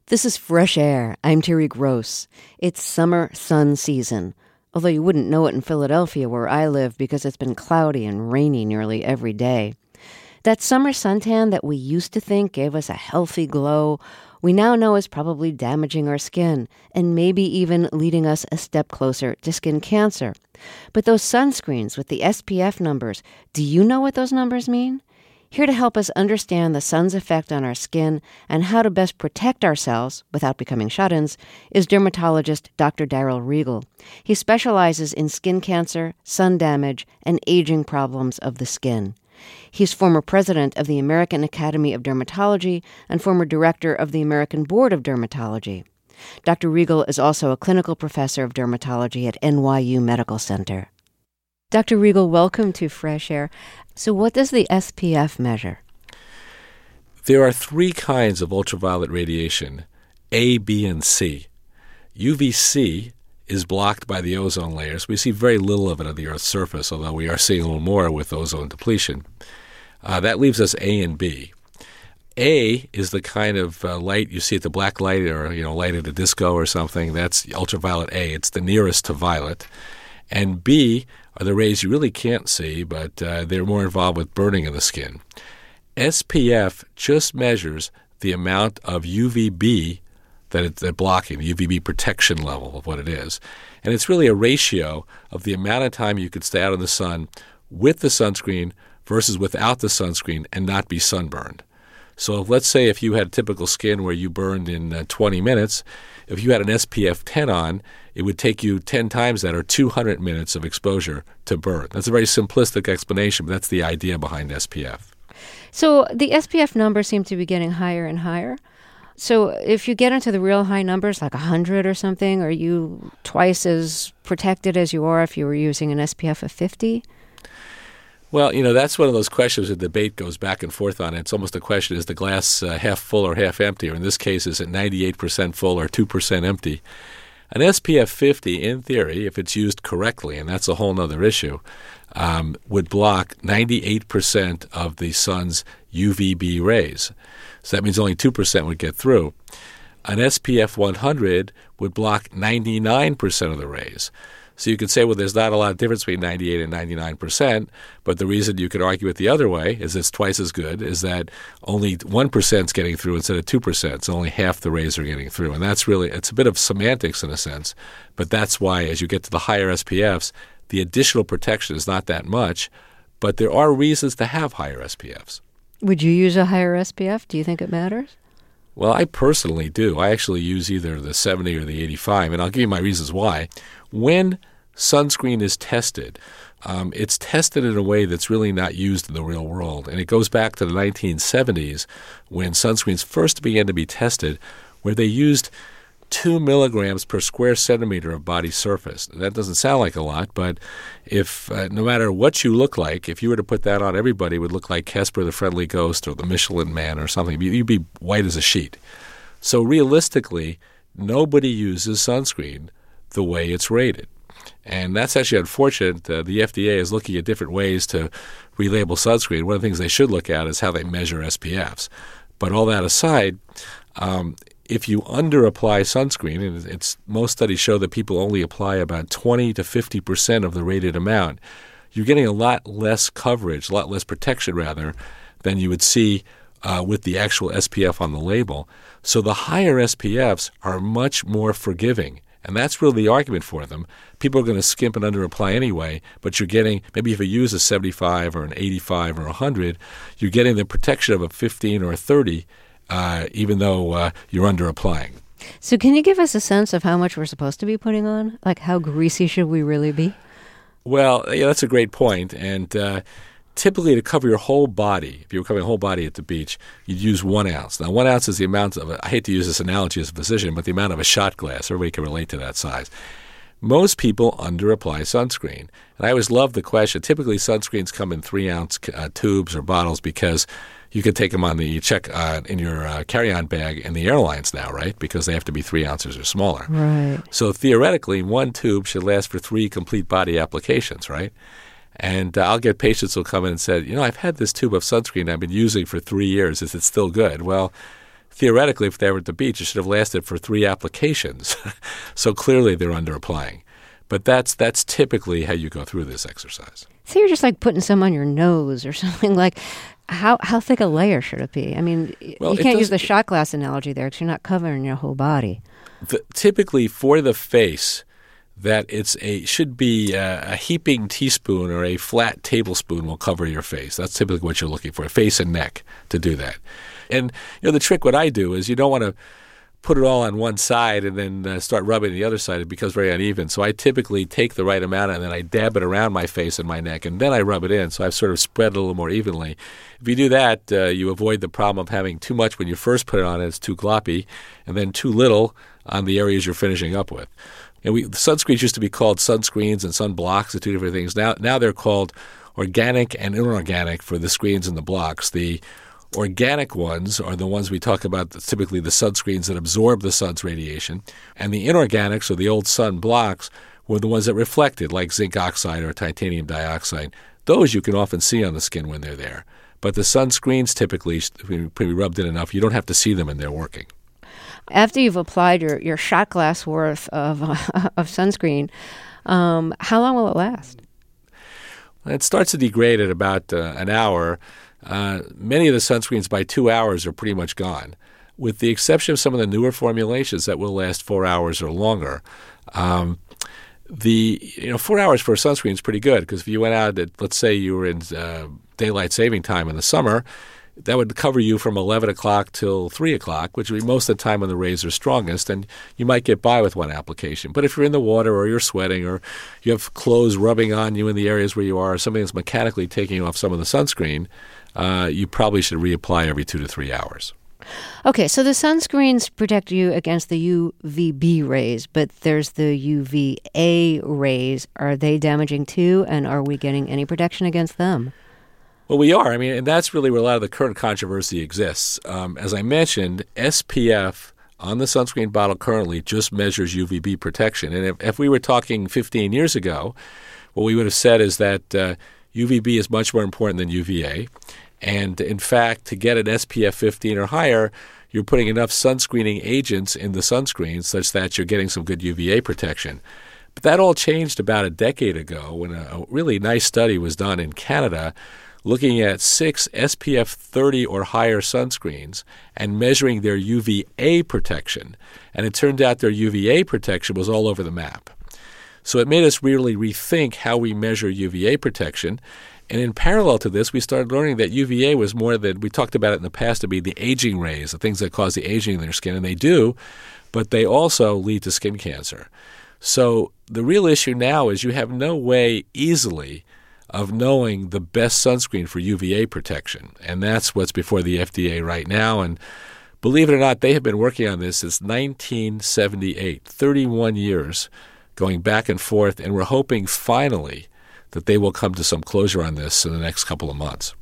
This is Fresh Air. I'm Terry Gross. It's summer sun season, although you wouldn't know it in Philadelphia where I live because it's been cloudy and rainy nearly every day. That summer suntan that we used to think gave us a healthy glow, we now know is probably damaging our skin and maybe even leading us a step closer to skin cancer. But those sunscreens with the SPF numbers, do you know what those numbers mean? Here to help us understand the sun's effect on our skin and how to best protect ourselves without becoming shut-ins is dermatologist Dr. Darrell Regal. He specializes in skin cancer, sun damage, and aging problems of the skin. He's former president of the American Academy of Dermatology and former director of the American Board of Dermatology. Dr. Regal is also a clinical professor of dermatology at NYU Medical Center. Dr. Regal, welcome to Fresh Air. So what does the SPF measure? There are three kinds of ultraviolet radiation, A, B, and C. UVC is blocked by the ozone layers. We see very little of it on the Earth's surface, although we are seeing a little more with ozone depletion. That leaves us A and B. A is the kind of light you see at the black light or light at a disco or something. That's ultraviolet A. It's the nearest to violet. And B are the rays you really can't see, but they're more involved with burning of the skin. SPF just measures the amount of UVB that it's blocking, the UVB protection level of what it is. And it's really a ratio of the amount of time you could stay out in the sun with the sunscreen versus without the sunscreen and not be sunburned. So let's say if you had typical skin where you burned in 20 minutes, if you had an SPF 10 on, it would take you 10 times that or 200 minutes of exposure to burn. That's a very simplistic explanation, but that's the idea behind SPF. So the SPF numbers seem to be getting higher and higher. So if you get into the real high numbers, like 100 or something, are you twice as protected as you are if you were using an SPF of 50? Well, that's one of those questions the debate goes back and forth on. It's almost a question, is the glass half full or half empty? Or in this case, is it 98% full or 2% empty? An SPF 50, in theory, if it's used correctly, and that's a whole other issue, would block 98% of the sun's UVB rays. So that means only 2% would get through. An SPF 100 would block 99% of the rays. So you could say, well, there's not a lot of difference between 98 and 99%, but the reason you could argue it the other way is it's twice as good, is that only 1% is getting through instead of 2%, so only half the rays are getting through. And that's really, it's a bit of semantics in a sense, but that's why as you get to the higher SPFs, the additional protection is not that much, but there are reasons to have higher SPFs. Would you use a higher SPF? Do you think it matters? Well, I personally do. I actually use either the 70 or the 85, and I'll give you my reasons why. When sunscreen is tested, it's tested in a way that's really not used in the real world. And it goes back to the 1970s when sunscreens first began to be tested, where they used 2 milligrams per square centimeter of body surface. That doesn't sound like a lot, but if no matter what you look like, if you were to put that on, everybody would look like Casper the Friendly Ghost or the Michelin Man or something. You'd be white as a sheet. So realistically, nobody uses sunscreen the way it's rated. And that's actually unfortunate. The FDA is looking at different ways to relabel sunscreen. One of the things they should look at is how they measure SPFs. But all that aside, if you under-apply sunscreen, and most studies show that people only apply about 20 to 50% of the rated amount, you're getting a lot less coverage, a lot less protection, rather, than you would see with the actual SPF on the label. So the higher SPFs are much more forgiving. And that's really the argument for them. People are going to skimp and under-apply anyway, but you're getting, maybe if you use a 75 or an 85 or 100, you're getting the protection of a 15 or a 30, even though you're under-applying. So can you give us a sense of how much we're supposed to be putting on? Like how greasy should we really be? Well, that's a great point. And typically to cover your whole body, if you were covering a whole body at the beach, you'd use 1 ounce. Now, 1 ounce is the amount of, I hate to use this analogy as a physician, but the amount of a shot glass. Everybody can relate to that size. Most people under-apply sunscreen. And I always love the question. Typically, sunscreens come in 3-ounce tubes or bottles because you can take them on the check in your carry-on bag in the airlines now, right? Because they have to be 3 ounces or smaller. Right. So theoretically, 1 tube should last for 3 complete body applications, right? And I'll get patients who will come in and say, I've had this tube of sunscreen I've been using for 3 years. Is it still good? Well, theoretically, if they were at the beach, it should have lasted for 3 applications. So clearly they're under-applying. But that's typically how you go through this exercise. So you're just like putting some on your nose or something. Like, how thick a layer should it be? I mean, you can't use the shot glass analogy there because you're not covering your whole body. Typically for the face, that should be a heaping teaspoon or a flat tablespoon will cover your face. That's typically what you're looking for, face and neck, to do that. And the trick, what I do is you don't want to put it all on one side and then start rubbing the other side. It becomes very uneven. So I typically take the right amount and then I dab it around my face and my neck, and then I rub it in. So I've sort of spread it a little more evenly. If you do that, you avoid the problem of having too much when you first put it on, it's too gloppy, and then too little on the areas you're finishing up with. And sunscreens used to be called sunscreens and sunblocks, the two different things. Now they're called organic and inorganic for the screens and the blocks. The organic ones are the ones we talk about, typically the sunscreens that absorb the sun's radiation. And the inorganics, or the old sun blocks, were the ones that reflected, like zinc oxide or titanium dioxide. Those you can often see on the skin when they're there. But the sunscreens typically, if you rubbed in enough, you don't have to see them and they're working. After you've applied your shot glass worth of sunscreen, how long will it last? It starts to degrade at about an hour. Many of the sunscreens by 2 hours are pretty much gone, with the exception of some of the newer formulations that will last 4 hours or longer. 4 hours for a sunscreen is pretty good, because if you went out at, let's say you were in daylight saving time in the summer, that would cover you from 11 o'clock till 3 o'clock, which would be most of the time when the rays are strongest, and you might get by with one application. But if you're in the water or you're sweating or you have clothes rubbing on you in the areas where you are, or something that's mechanically taking off some of the sunscreen, you probably should reapply every 2 to 3 hours. Okay, so the sunscreens protect you against the UVB rays, but there's the UVA rays. Are they damaging too, and are we getting any protection against them? Well, we are. And that's really where a lot of the current controversy exists. As I mentioned, SPF on the sunscreen bottle currently just measures UVB protection. And if we were talking 15 years ago, what we would have said is that UVB is much more important than UVA. And in fact, to get an SPF 15 or higher, you're putting enough sunscreening agents in the sunscreen such that you're getting some good UVA protection. But that all changed about a decade ago when a really nice study was done in Canada looking at 6 SPF 30 or higher sunscreens and measuring their UVA protection. And it turned out their UVA protection was all over the map. So it made us really rethink how we measure UVA protection. And in parallel to this, we started learning that UVA was more than, we talked about it in the past, to be the aging rays, the things that cause the aging in their skin. And they do, but they also lead to skin cancer. So the real issue now is you have no way easily of knowing the best sunscreen for UVA protection. And that's what's before the FDA right now. And believe it or not, they have been working on this since 1978, 31 years going back and forth. And we're hoping finally that they will come to some closure on this in the next couple of months.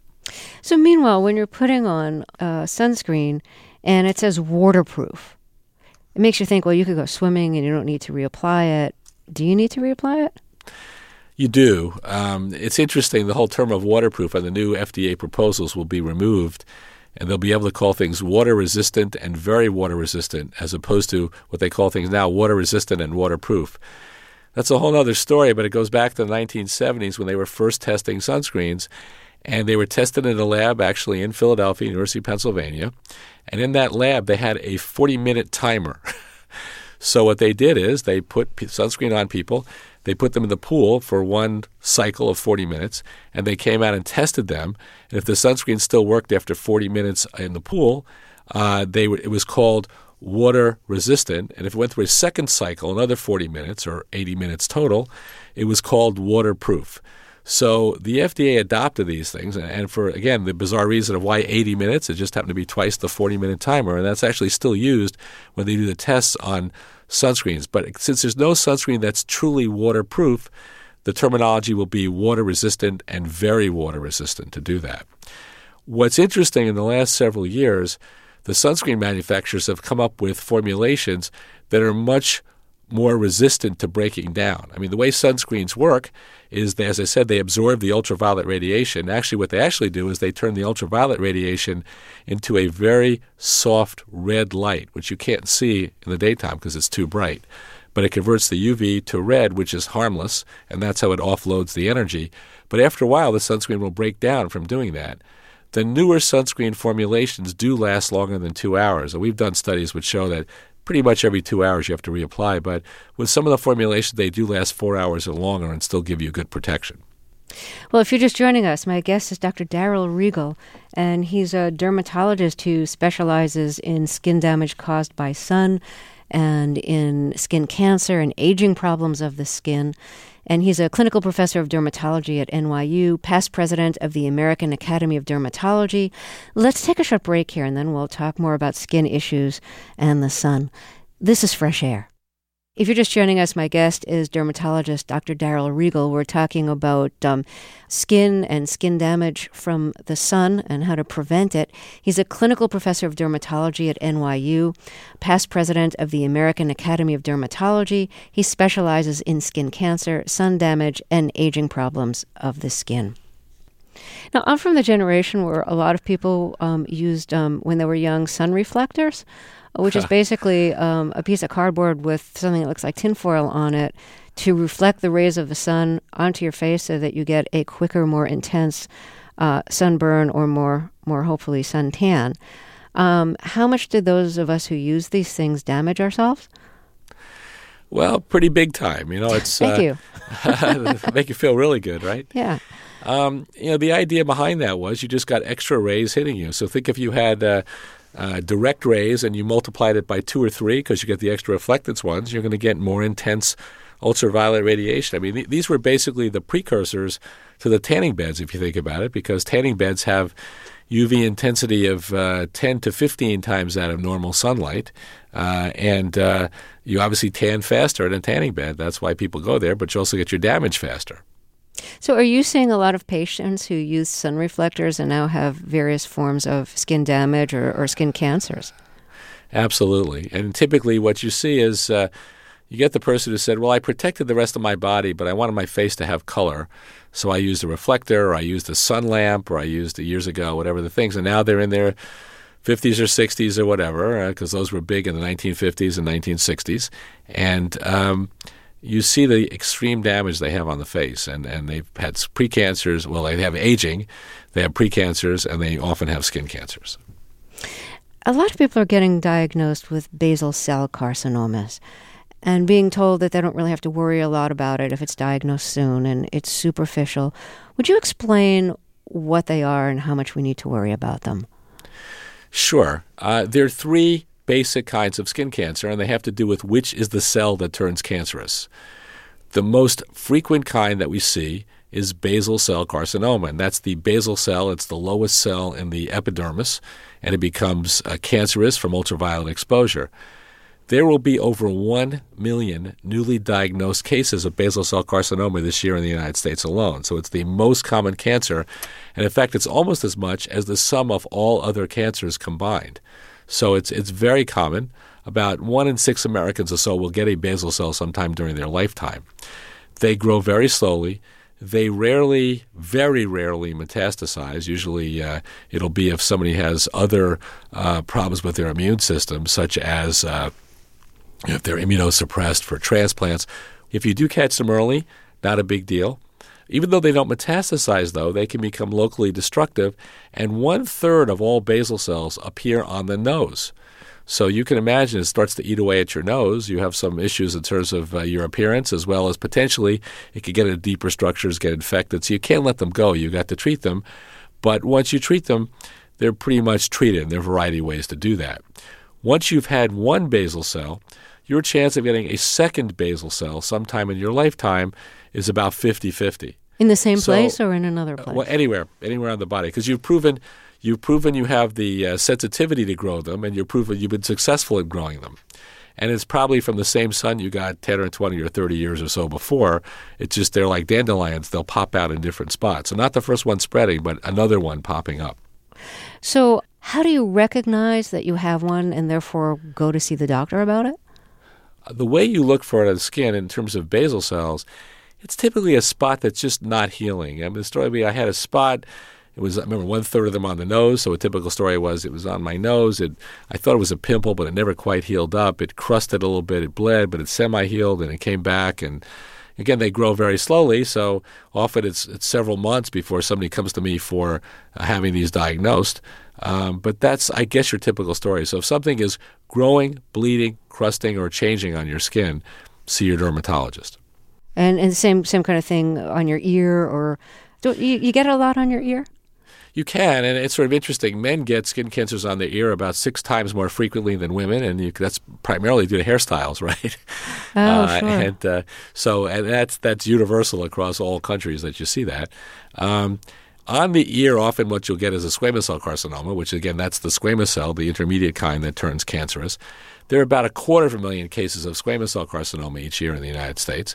So meanwhile, when you're putting on sunscreen and it says waterproof, it makes you think, well, you could go swimming and you don't need to reapply it. Do you need to reapply it? You do. It's interesting. The whole term of waterproof on the new FDA proposals will be removed, and they'll be able to call things water-resistant and very water-resistant, as opposed to what they call things now water-resistant and waterproof. That's a whole other story, but it goes back to the 1970s when they were first testing sunscreens, and they were tested in a lab actually in Philadelphia, University of Pennsylvania, and in that lab they had a 40-minute timer. So what they did is they put sunscreen on people. They put them in the pool for one cycle of 40 minutes, and they came out and tested them. And if the sunscreen still worked after 40 minutes in the pool, it was called water resistant. And if it went through a second cycle, another 40 minutes or 80 minutes total, it was called waterproof. So the FDA adopted these things, and for, again, the bizarre reason of why 80 minutes, it just happened to be twice the 40-minute timer, and that's actually still used when they do the tests on sunscreens. But since there's no sunscreen that's truly waterproof, the terminology will be water-resistant and very water-resistant to do that. What's interesting, in the last several years, the sunscreen manufacturers have come up with formulations that are much more resistant to breaking down. I mean, the way sunscreens work is, as I said, they absorb the ultraviolet radiation. Actually, what they actually do is they turn the ultraviolet radiation into a very soft red light, which you can't see in the daytime because it's too bright. But it converts the UV to red, which is harmless, and that's how it offloads the energy. But after a while, the sunscreen will break down from doing that. The newer sunscreen formulations do last longer than 2 hours, and we've done studies which show that pretty much every 2 hours you have to reapply, but with some of the formulations, they do last 4 hours or longer and still give you good protection. Well, if you're just joining us, my guest is Dr. Darrell Regal, and he's a dermatologist who specializes in skin damage caused by sun and in skin cancer and aging problems of the skin. And he's a clinical professor of dermatology at NYU, past president of the American Academy of Dermatology. Let's take a short break here, and then we'll talk more about skin issues and the sun. This is Fresh Air. If you're just joining us, my guest is dermatologist Dr. Darrell Regal. We're talking about skin and skin damage from the sun and how to prevent it. He's a clinical professor of dermatology at NYU, past president of the American Academy of Dermatology. He specializes in skin cancer, sun damage, and aging problems of the skin. Now, I'm from the generation where a lot of people used, when they were young, sun reflectors, which is basically a piece of cardboard with something that looks like tinfoil on it to reflect the rays of the sun onto your face so that you get a quicker, more intense sunburn or more hopefully suntan. How much did those of us who use these things damage ourselves? Well, pretty big time. It's Thank you. make you feel really good, right? Yeah. The idea behind that was you just got extra rays hitting you. So think if you had direct rays and you multiplied it by 2 or 3 because you get the extra reflectance ones, you're going to get more intense ultraviolet radiation. I mean, these were basically the precursors to the tanning beds, if you think about it, because tanning beds have UV intensity of 10 to 15 times that of normal sunlight. And you obviously tan faster in a tanning bed. That's why people go there, but you also get your damage faster. So are you seeing a lot of patients who use sun reflectors and now have various forms of skin damage or skin cancers? Absolutely. And typically what you see is you get the person who said, well, I protected the rest of my body, but I wanted my face to have color. So I used a reflector, or I used a sun lamp, or I used years ago, whatever the things. And now they're in their 50s or 60s or whatever, because those were big in the 1950s and 1960s. And you see the extreme damage they have on the face, and they've had precancers. Well, they have aging, they have precancers, and they often have skin cancers. A lot of people are getting diagnosed with basal cell carcinomas and being told that they don't really have to worry a lot about it if it's diagnosed soon and it's superficial. Would you explain what they are and how much we need to worry about them? Sure. There are 3 basic kinds of skin cancer, and they have to do with which is the cell that turns cancerous. The most frequent kind that we see is basal cell carcinoma, and that's the basal cell. It's the lowest cell in the epidermis, and it becomes cancerous from ultraviolet exposure. There will be over 1 million newly diagnosed cases of basal cell carcinoma this year in the United States alone. So it's the most common cancer, and in fact, it's almost as much as the sum of all other cancers combined. So it's very common. About 1 in 6 Americans or so will get a basal cell sometime during their lifetime. They grow very slowly. They rarely, very rarely metastasize. Usually it'll be if somebody has other problems with their immune system, such as if they're immunosuppressed for transplants. If you do catch them early, not a big deal. Even though they don't metastasize, though, they can become locally destructive, and 1/3 of all basal cells appear on the nose. So you can imagine it starts to eat away at your nose. You have some issues in terms of your appearance, as well as potentially it could get into deeper structures, get infected. So you can't let them go. You got to treat them. But once you treat them, they're pretty much treated, and there are a variety of ways to do that. Once you've had one basal cell, your chance of getting a second basal cell sometime in your lifetime is about 50-50. In the same place or in another place? Well, anywhere on the body, because you've proven you have the sensitivity to grow them, and you've proven you've been successful in growing them. And it's probably from the same sun you got 10 or 20 or 30 years or so before. It's just they're like dandelions. They'll pop out in different spots. So not the first one spreading, but another one popping up. So how do you recognize that you have one and therefore go to see the doctor about it? The way you look for it on the skin in terms of basal cells, it's typically a spot that's just not healing. I mean, the story I had a spot. I remember 1/3 of them on the nose. So a typical story was it was on my nose. I thought it was a pimple, but it never quite healed up. It crusted a little bit. It bled, but it semi-healed, and it came back. And again, they grow very slowly. So often it's several months before somebody comes to me for having these diagnosed. But that's, I guess, your typical story. So if something is growing, bleeding, crusting, or changing on your skin, see your dermatologist. And the same kind of thing on your ear, or you get it a lot on your ear? You can, and it's sort of interesting. Men get skin cancers on their ear about 6 times more frequently than women, and that's primarily due to hairstyles, right? Oh, sure. And that's universal across all countries that you see that. On the ear, often what you'll get is a squamous cell carcinoma, which, again, that's the squamous cell, the intermediate kind that turns cancerous. There are about 250,000 cases of squamous cell carcinoma each year in the United States.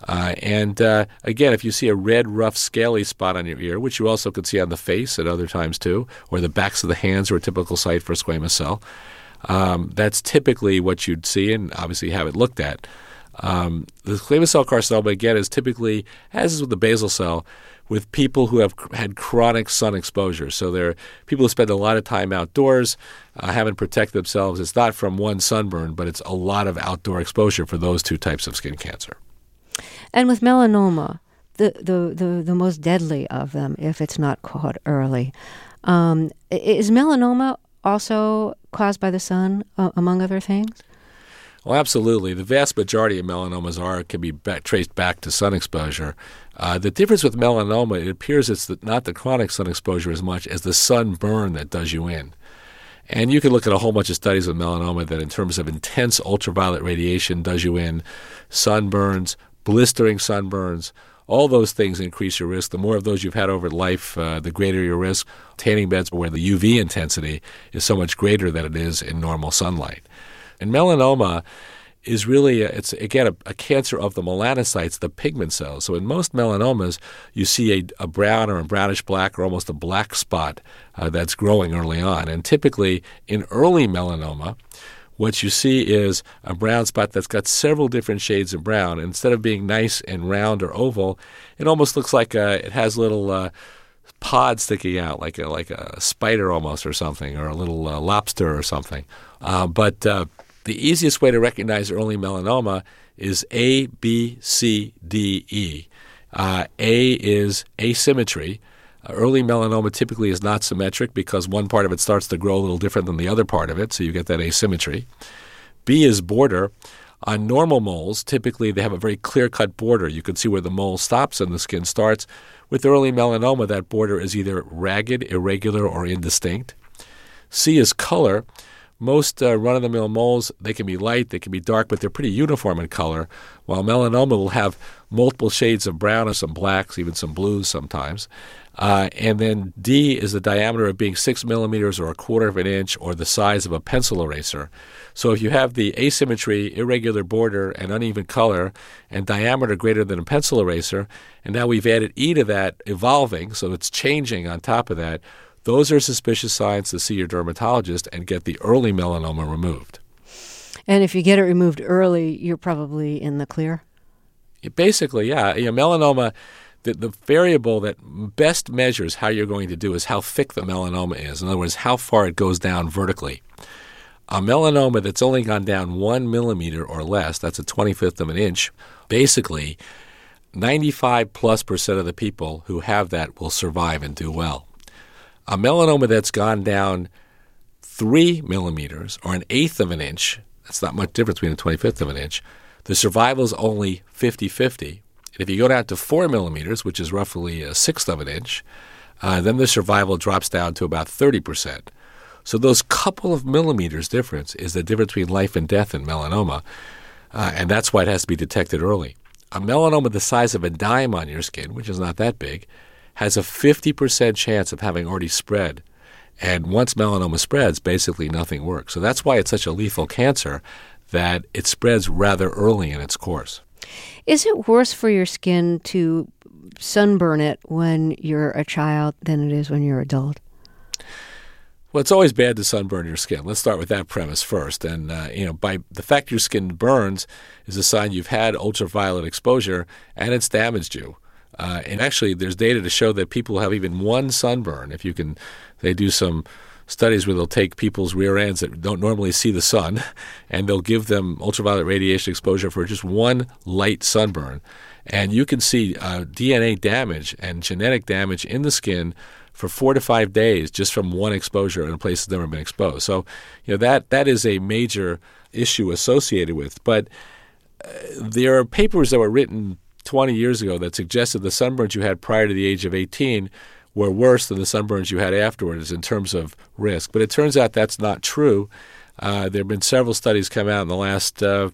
Again, if you see a red, rough, scaly spot on your ear, which you also could see on the face at other times too, or the backs of the hands are a typical site for squamous cell, that's typically what you'd see and obviously have it looked at. The squamous cell carcinoma, again, is typically, as is with the basal cell, with people who have had chronic sun exposure. So they're people who spend a lot of time outdoors, haven't protected themselves. It's not from one sunburn, but it's a lot of outdoor exposure for those two types of skin cancer. And with melanoma, the most deadly of them, if it's not caught early, is melanoma also caused by the sun, among other things? Well, absolutely. The vast majority of melanomas can be traced back to sun exposure. The difference with melanoma, it appears it's not the chronic sun exposure as much as the sunburn that does you in. And you can look at a whole bunch of studies with melanoma that in terms of intense ultraviolet radiation does you in, sunburns, blistering sunburns, all those things increase your risk. The more of those you've had over life, the greater your risk. Tanning beds where the UV intensity is so much greater than it is in normal sunlight. And melanoma is really, it's again a cancer of the melanocytes, the pigment cells. So in most melanomas, you see a brown or a brownish black or almost a black spot that's growing early on. And typically in early melanoma, what you see is a brown spot that's got several different shades of brown. And instead of being nice and round or oval, it almost looks like it has little pods sticking out, like a spider almost or something, or a little lobster or something. But the easiest way to recognize early melanoma is A, B, C, D, E. A is asymmetry. Early melanoma typically is not symmetric because one part of it starts to grow a little different than the other part of it, so you get that asymmetry. B is border. On normal moles, typically they have a very clear-cut border. You can see where the mole stops and the skin starts. With early melanoma, that border is either ragged, irregular, or indistinct. C is color. Most run-of-the-mill moles, they can be light, they can be dark, but they're pretty uniform in color, while melanoma will have multiple shades of brown or some blacks, even some blues sometimes. And then D is the diameter of being 6 millimeters or 1/4 of an inch or the size of a pencil eraser. So if you have the asymmetry, irregular border, and uneven color, and diameter greater than a pencil eraser, and now we've added E to that, evolving, so it's changing on top of that, those are suspicious signs to see your dermatologist and get the early melanoma removed. And if you get it removed early, you're probably in the clear? Basically, yeah. Melanoma, the variable that best measures how you're going to do is how thick the melanoma is. In other words, how far it goes down vertically. A melanoma that's only gone down 1 millimeter or less, that's a 25th of an inch, basically 95+% of the people who have that will survive and do well. A melanoma that's gone down 3 millimeters or 1/8 of an inch, that's not much difference between a 25th of an inch, the survival is only 50-50. And if you go down to 4 millimeters, which is roughly 1/6 of an inch, then the survival drops down to about 30%. So those couple of millimeters difference is the difference between life and death in melanoma, and that's why it has to be detected early. A melanoma the size of a dime on your skin, which is not that big, has a 50% chance of having already spread. And once melanoma spreads, basically nothing works. So that's why it's such a lethal cancer, that it spreads rather early in its course. Is it worse for your skin to sunburn it when you're a child than it is when you're adult? Well, it's always bad to sunburn your skin. Let's start with that premise first. And, by the fact your skin burns is a sign you've had ultraviolet exposure and it's damaged you. And actually, there's data to show that people who have even one sunburn, they do some studies where they'll take people's rear ends that don't normally see the sun, and they'll give them ultraviolet radiation exposure for just one light sunburn. And you can see DNA damage and genetic damage in the skin for 4 to 5 days just from one exposure in a place that's never been exposed. So, that is a major issue associated with. But there are papers that were written 20 years ago that suggested the sunburns you had prior to the age of 18 were worse than the sunburns you had afterwards in terms of risk. But it turns out that's not true. There have been several studies come out in the last 3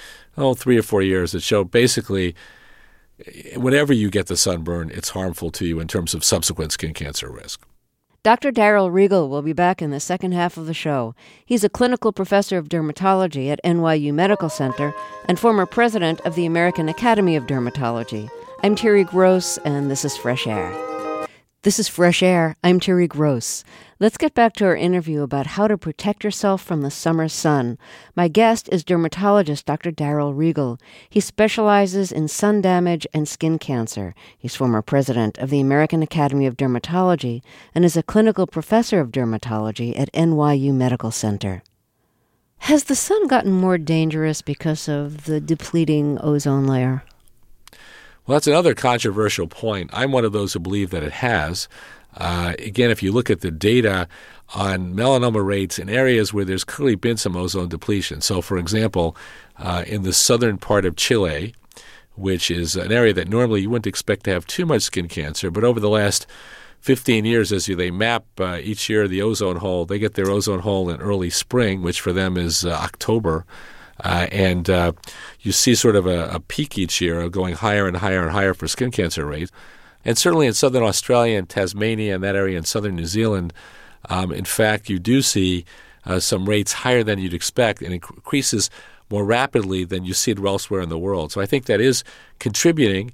or 4 years that show basically whenever you get the sunburn, it's harmful to you in terms of subsequent skin cancer risk. Dr. Darrell Regal will be back in the second half of the show. He's a clinical professor of dermatology at NYU Medical Center and former president of the American Academy of Dermatology. I'm Terry Gross, and this is Fresh Air. This is Fresh Air. I'm Terry Gross. Let's get back to our interview about how to protect yourself from the summer sun. My guest is dermatologist Dr. Darrell Regal. He specializes in sun damage and skin cancer. He's former president of the American Academy of Dermatology and is a clinical professor of dermatology at NYU Medical Center. Has the sun gotten more dangerous because of the depleting ozone layer? Well, that's another controversial point. I'm one of those who believe that it has. Again, if you look at the data on melanoma rates in areas where there's clearly been some ozone depletion. So, for example, in the southern part of Chile, which is an area that normally you wouldn't expect to have too much skin cancer, but over the last 15 years, as they map each year the ozone hole, they get their ozone hole in early spring, which for them is October. And you see sort of a peak each year going higher and higher and higher for skin cancer rates. And certainly in southern Australia and Tasmania and that area in southern New Zealand, in fact, you do see some rates higher than you'd expect and increases more rapidly than you see it elsewhere in the world. So I think that is contributing,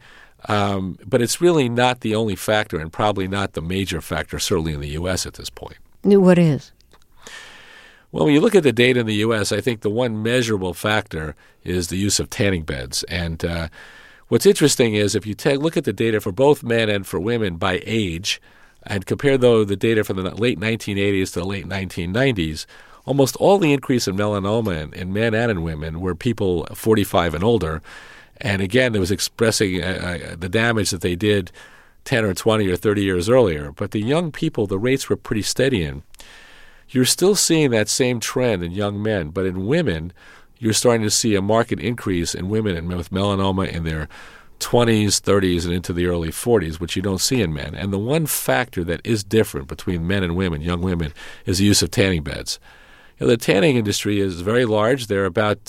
but it's really not the only factor and probably not the major factor, certainly in the U.S. at this point. What is? Well, when you look at the data in the U.S., I think the one measurable factor is the use of tanning beds. And what's interesting is if you look at the data for both men and for women by age and compare, the data from the late 1980s to the late 1990s, almost all the increase in melanoma in men and in women were people 45 and older. And again, it was expressing the damage that they did 10 or 20 or 30 years earlier. But the young people, the rates were pretty steady in. You're still seeing that same trend in young men, but in women, you're starting to see a marked increase in women with melanoma in their 20s, 30s, and into the early 40s, which you don't see in men. And the one factor that is different between men and women, young women, is the use of tanning beds. The tanning industry is very large. There are about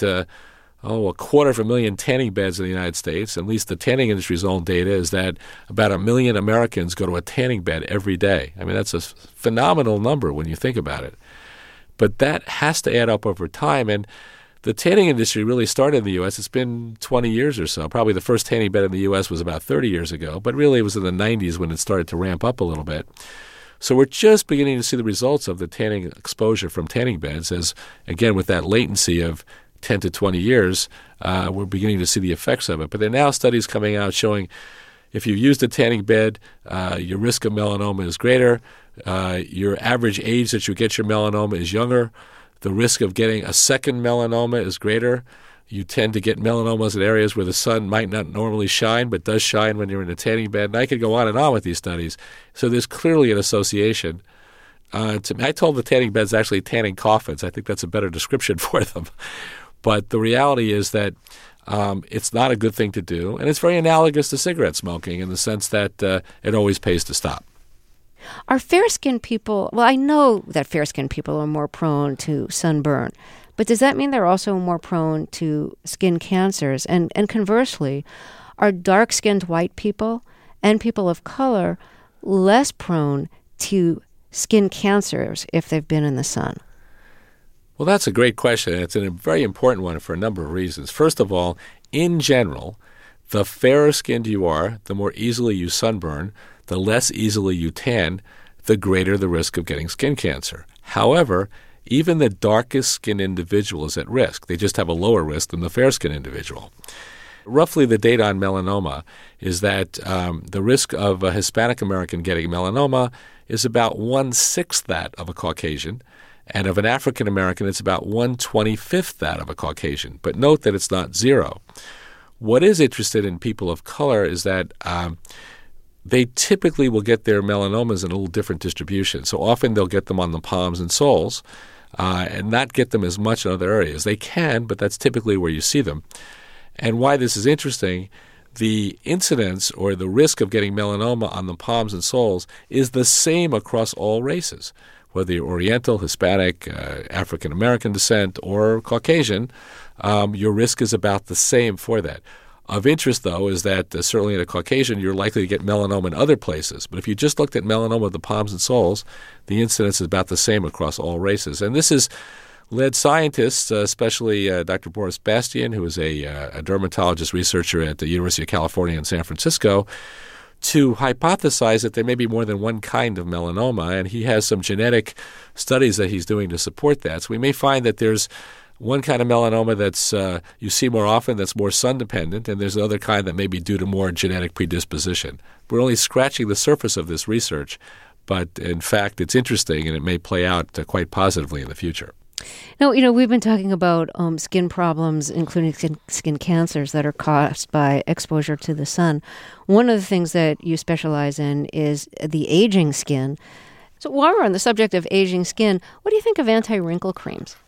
250,000 tanning beds in the United States. At least the tanning industry's own data is that about 1 million Americans go to a tanning bed every day. I mean, that's a phenomenal number when you think about it. But that has to add up over time. And the tanning industry really started in the U.S. It's been 20 years or so. Probably the first tanning bed in the U.S. was about 30 years ago. But really it was in the 90s when it started to ramp up a little bit. So we're just beginning to see the results of the tanning exposure from tanning beds as, again, with that latency of 10 to 20 years, we're beginning to see the effects of it. But there are now studies coming out showing if you've used a tanning bed, your risk of melanoma is greater. Your average age that you get your melanoma is younger. The risk of getting a second melanoma is greater. You tend to get melanomas in areas where the sun might not normally shine, but does shine when you're in a tanning bed. And I could go on and on with these studies. So there's clearly an association. I told the tanning beds actually tanning coffins. I think that's a better description for them. But the reality is that it's not a good thing to do, and it's very analogous to cigarette smoking in the sense that it always pays to stop. Are fair-skinned people, well, I know that fair-skinned people are more prone to sunburn, but does that mean they're also more prone to skin cancers? And conversely, are dark-skinned white people and people of color less prone to skin cancers if they've been in the sun? Well, that's a great question, and it's a very important one for a number of reasons. First of all, in general, the fairer skinned you are, the more easily you sunburn, the less easily you tan, the greater the risk of getting skin cancer. However, even the darkest skinned individual is at risk. They just have a lower risk than the fair-skinned individual. Roughly the data on melanoma is that the risk of a Hispanic American getting melanoma is about 1/6 that of a Caucasian, and of an African American it's about 1/25 that of a Caucasian. But note that it's not zero. What is interesting in people of color is that they typically will get their melanomas in a little different distribution. So often they'll get them on the palms and soles and not get them as much in other areas. They can, but that's typically where you see them. And why this is interesting, the incidence or the risk of getting melanoma on the palms and soles is the same across all races. Whether you're Oriental, Hispanic, African American descent, or Caucasian, your risk is about the same for that. Of interest, though, is that certainly in a Caucasian, you're likely to get melanoma in other places. But if you just looked at melanoma of the palms and soles, the incidence is about the same across all races. And this has led scientists, especially Dr. Boris Bastian, who is a dermatologist researcher at the University of California in San Francisco, to hypothesize that there may be more than one kind of melanoma, and he has some genetic studies that he's doing to support that. So we may find that there's one kind of melanoma that's you see more often that's more sun-dependent, and there's another kind that may be due to more genetic predisposition. We're only scratching the surface of this research, but in fact it's interesting and it may play out quite positively in the future. Now, we've been talking about skin problems, including skin cancers that are caused by exposure to the sun. One of the things that you specialize in is the aging skin. So while we're on the subject of aging skin, what do you think of anti-wrinkle creams?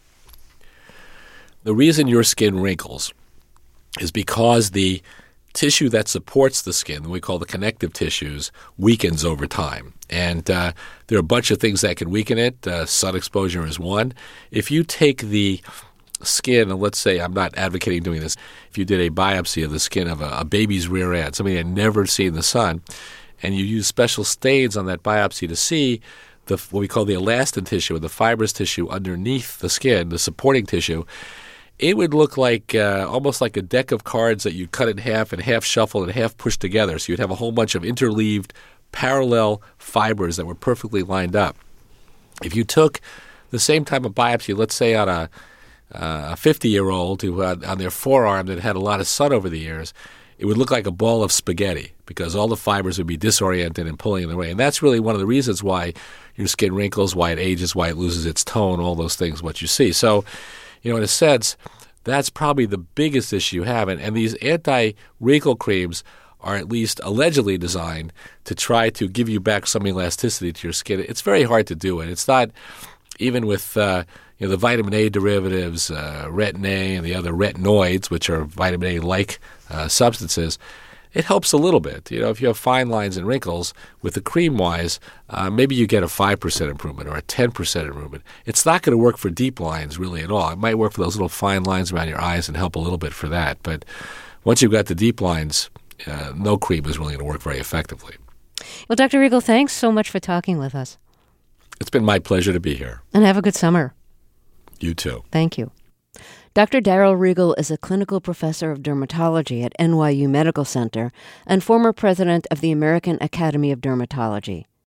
The reason your skin wrinkles is because the tissue that supports the skin, that we call the connective tissues, weakens over time. And there are a bunch of things that can weaken it. Sun exposure is one. If you take the skin, and let's say I'm not advocating doing this, if you did a biopsy of the skin of a baby's rear end, somebody that had never seen the sun, and you use special stains on that biopsy to see what we call the elastin tissue, or the fibrous tissue underneath the skin, the supporting tissue, it would look like almost like a deck of cards that you cut in half and half shuffled and half pushed together. So you'd have a whole bunch of interleaved parallel fibers that were perfectly lined up. If you took the same type of biopsy, let's say on a 50-year-old who had on their forearm that had a lot of sun over the years, it would look like a ball of spaghetti because all the fibers would be disoriented and pulling in the way. And that's really one of the reasons why your skin wrinkles, why it ages, why it loses its tone, all those things, what you see. So, in a sense, that's probably the biggest issue you have. And these anti-wrinkle creams are at least allegedly designed to try to give you back some elasticity to your skin. It's very hard to do it. It's not, even with the vitamin A derivatives, retin A and the other retinoids, which are vitamin A-like substances, it helps a little bit. If you have fine lines and wrinkles with the cream-wise, maybe you get a 5% improvement or a 10% improvement. It's not going to work for deep lines really at all. It might work for those little fine lines around your eyes and help a little bit for that. But once you've got the deep lines, no cream is really going to work very effectively. Well, Dr. Riegel, thanks so much for talking with us. It's been my pleasure to be here. And have a good summer. You too. Thank you. Dr. Darrell Riegel is a clinical professor of dermatology at NYU Medical Center and former president of the American Academy of Dermatology.